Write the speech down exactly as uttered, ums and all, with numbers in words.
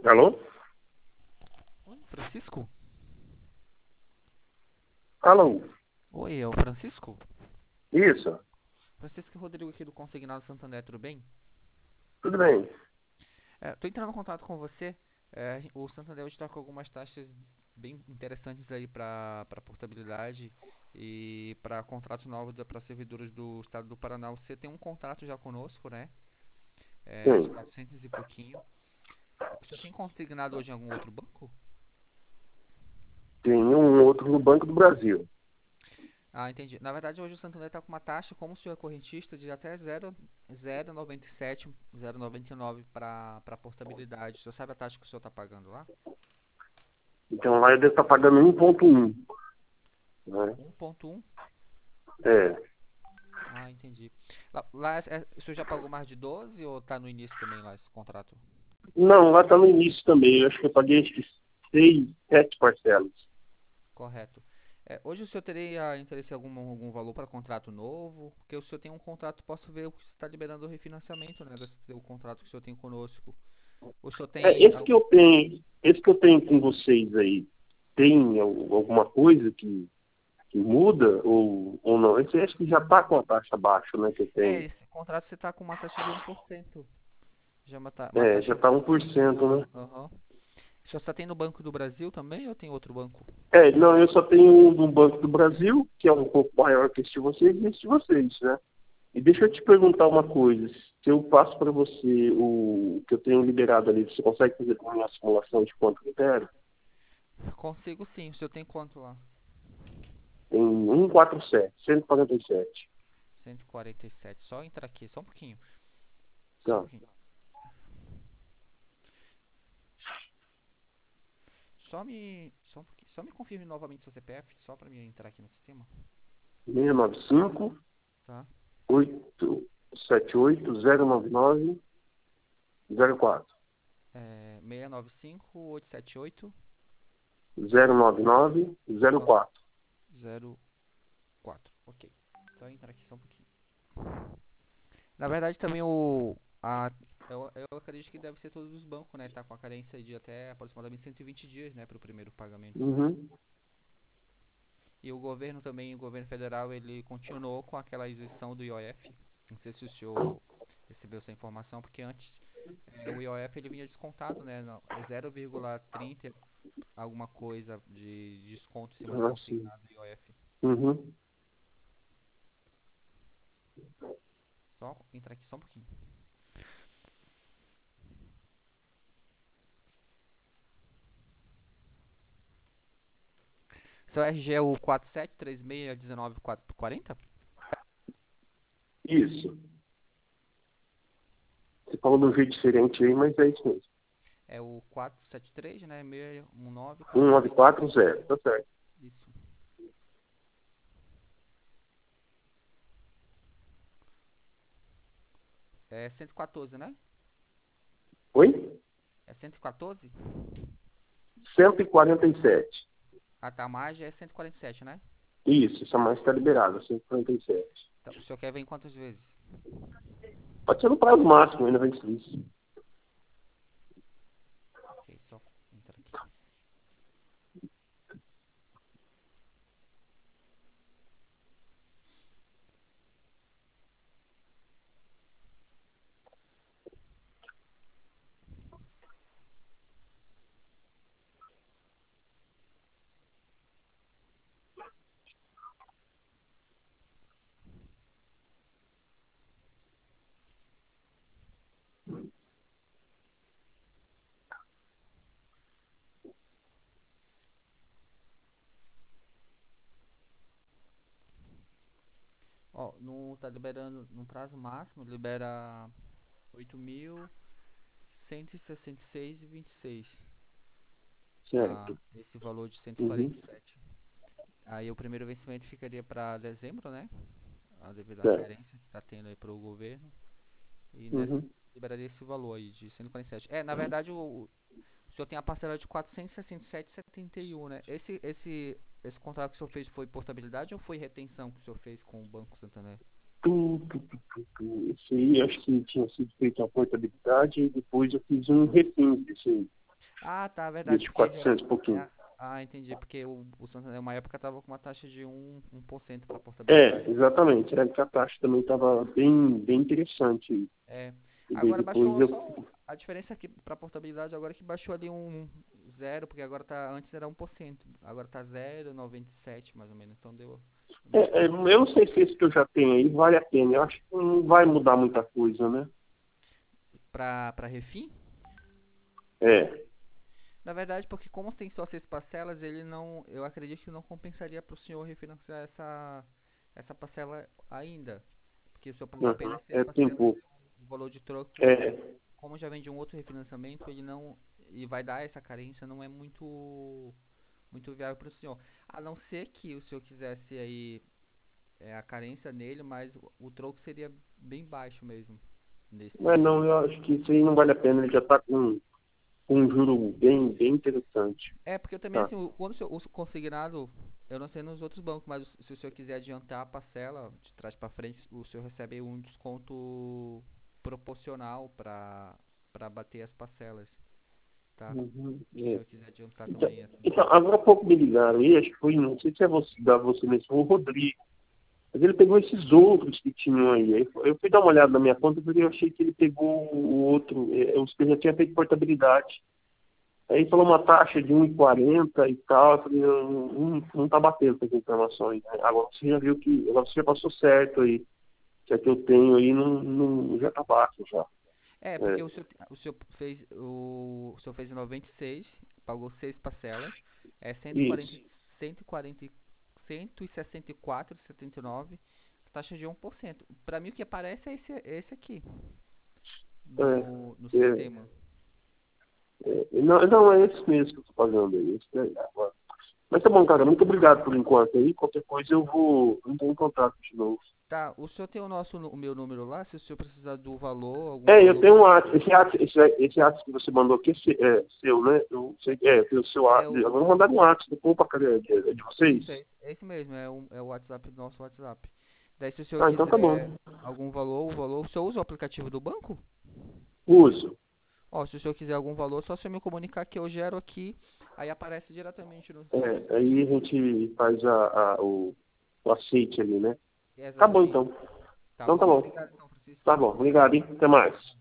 Alô? Oi, Francisco? Alô? Oi, é o Francisco? Isso, Francisco e Rodrigo aqui do Consignado Santander, tudo bem? tudo bem. É, tô entrando em contato com você. É, o Santander hoje está com algumas taxas bem interessantes aí para para portabilidade e para contratos novos para servidores do estado do Paraná. Você tem um contrato já conosco, né? É, de Sim, quatrocentos e pouquinho. O senhor tem consignado hoje em algum outro banco? tem um outro no Banco do Brasil. Ah, entendi. Na verdade, hoje o Santander está com uma taxa, como o senhor é correntista, de até zero zero vírgula noventa e sete, zero vírgula noventa e nove para para portabilidade. O senhor sabe a taxa que o senhor está pagando lá? Então lá eu devo estar pagando um ponto um, né? um ponto um. É. Ah, entendi. Lá, lá é- é- o senhor já pagou mais de doze ou está no início também lá esse contrato? Não, lá está no início também. Eu acho que eu paguei acho que seis, sete parcelas. Correto. É, hoje o senhor teria interesse em algum, algum valor para contrato novo? Porque o senhor tem um contrato, posso ver o que está liberando o refinanciamento, né? Desse, do contrato que o senhor tem conosco. O senhor É, tem esse que eu tenho, esse que eu tenho com vocês aí, tem al- alguma coisa que, que muda ou, ou não? Esse acho que já está com a taxa baixa, né, que eu É, tenho. esse contrato você tá com uma taxa de um por cento. Já é uma, ta- uma É, já taxa. está um por cento, né? Aham. O senhor só tem no Banco do Brasil também ou tem outro banco? É, não, eu só tenho um do Banco do Brasil, que é um pouco maior que esse de vocês, e esse de vocês, né? E deixa eu te perguntar uma coisa. Se eu passo para você o que eu tenho liberado ali, você consegue fazer para mim uma simulação de quanto eu quero? Consigo sim. O senhor tem quanto lá? Tem cento e quarenta e sete, cento e quarenta e sete. cento e quarenta e sete. Só entrar aqui, só um pouquinho. Só um Tá. pouquinho. Só me. Só um pouquinho. Só me confirme novamente seu C P F, só pra mim entrar aqui no sistema. seis nove cinco, Tá? oito sete oito, zero nove nove, zero quatro. É, seis nove cinco, oito sete oito, zero nove nove, zero quatro. zero quatro. Ok. Só entrar aqui só um pouquinho. Na verdade, também o. A, eu, eu acredito que deve ser todos os bancos, né? Tá com a carência de até aproximadamente cento e vinte dias, né? Para o primeiro pagamento. Uhum. E o governo também, o governo federal, ele continuou com aquela isenção do I O F. Não sei se o senhor recebeu essa informação, porque antes é, o I O F ele vinha descontado, né? Não, é zero vírgula trinta alguma coisa de desconto em cima do Ah, sim. consignado do I O F. Uhum. Só entrar aqui só um pouquinho. Seu R G é o quatro sete três seis um nove quatro zero? Isso. Você falou de um jeito diferente aí, mas é isso mesmo. É o quatro sete três, né? seis um nove quatro zero. um nove quatro zero, tá certo. Isso. É cento e quatorze, né? Oi? É cento e quatorze? Cento e quarenta e sete. A Tamage é cento e quarenta e sete, né? Isso, essa mais está liberada, cento e quarenta e sete. Então, o senhor quer ver em quantas vezes? Pode ser no prazo máximo, ainda vem isso. Ok, só entrar aqui. Ó, no, tá liberando, no prazo máximo, libera oito mil cento e sessenta e seis e vinte e seis. Tá? Certo. Esse valor de cento e quarenta Uhum. e sete. Aí o primeiro vencimento ficaria para dezembro, né? A devido à Certo. carência que tá tendo aí pro governo. E nessa Uhum. liberaria esse valor aí de cento e quarenta e sete. É, na verdade, o, o senhor tem a parcela de quatrocentos e sessenta e sete vírgula setenta e um, né? Esse, esse, esse contrato que o senhor fez foi portabilidade ou foi retenção que o senhor fez com o Banco Santander? Tu, tu, tu, tu, tu. Esse aí acho que tinha sido feita a portabilidade e depois eu fiz um refins desse aí. Ah, tá, verdade, Desde porque quatrocentos e geralmente. pouquinho. É, ah, entendi, porque o, o Santander, uma época, tava com uma taxa de um, um por cento para É, portabilidade. exatamente. Era que a taxa também estava bem, bem interessante. É. E daí Agora depois baixou eu. só. um- A diferença aqui para portabilidade agora é que baixou ali um zero, porque agora tá. Antes era um por cento. Agora tá zero vírgula noventa e sete mais ou menos. Então deu uma É, é, eu diminuída. não sei se esse que eu já tenho aí vale a pena. Eu acho que não vai mudar muita coisa, né? Para para refim? É. Na verdade, porque como tem só seis parcelas, ele não. Eu acredito que não compensaria para o senhor refinanciar essa, essa parcela ainda. Porque o senhor pagou Uhum. apenas seis É parcelas tempo. e o valor de troco, É. como já vem de um outro refinanciamento, ele não. E vai dar essa carência, não é muito muito viável para o senhor. A não ser que o senhor quisesse aí é, a carência nele, mas o, o troco seria bem baixo mesmo. Mas Nesse. não, eu acho que isso aí não vale a pena. Ele já está com, com um juro bem, bem interessante. É, porque eu também, Tá. assim, o- quando o, senhor, o consignado, eu não sei nos outros bancos, mas o- se o senhor quiser adiantar a parcela de trás para frente, o senhor recebe um desconto proporcional para para bater as parcelas, tá? Uhum. Se o É. senhor quiser adiantar Então, também essa. então, agora há pouco me ligaram aí, acho que foi, não sei se é você, da você mesmo, foi o Rodrigo. Mas ele pegou esses outros que tinham aí. Aí eu fui dar uma olhada na minha conta porque eu achei que ele pegou o outro, é, os que já tinha feito portabilidade. Aí falou uma taxa de um e quarenta e tal. Eu falei, não, não, não tá batendo com as informações. Né? Agora você já viu que, agora você já passou certo aí. Que a que eu tenho aí não, não, já tá baixo já. É, porque É. o senhor, o senhor fez o, o senhor fez em noventa e seis, pagou seis parcelas, é cento e quarenta, Isso. cento e quarenta, cento e sessenta e quatro vírgula setenta e nove, taxa de um por cento. Para mim o que aparece é esse, esse aqui É, no, no é, sistema. é, não, não, é esse mesmo que eu tô pagando aí. Esse daí, agora. Mas tá bom, cara. Muito obrigado por enquanto aí. Qualquer coisa eu vou entrar em contato de novo. Tá, o senhor tem o nosso, o meu número lá, se o senhor precisar do valor, algum É, eu tenho valor, um ato. Esse ato, esse, esse ato que você mandou aqui é se- é seu, né? Eu sei que é, tem o seu é ato. o, Agora eu vou mandar um ato. Opa, cadê? É de, é de vocês? isso, é, é esse mesmo, é o, é o WhatsApp, nosso WhatsApp. Daí se o senhor Ah, então tá bom. quiser algum valor, o valor, o senhor usa o aplicativo do banco? Uso. Ó, se o senhor quiser algum valor, só você me comunicar que eu gero aqui, aí aparece diretamente no, no É, sistema. aí a gente faz a, a- o, o aceite ali, né? Tá bom, Exatamente. então. Tá Então tá bom? bom. Obrigado então, Francisco. Tá bom. Obrigado, hein? Até mais.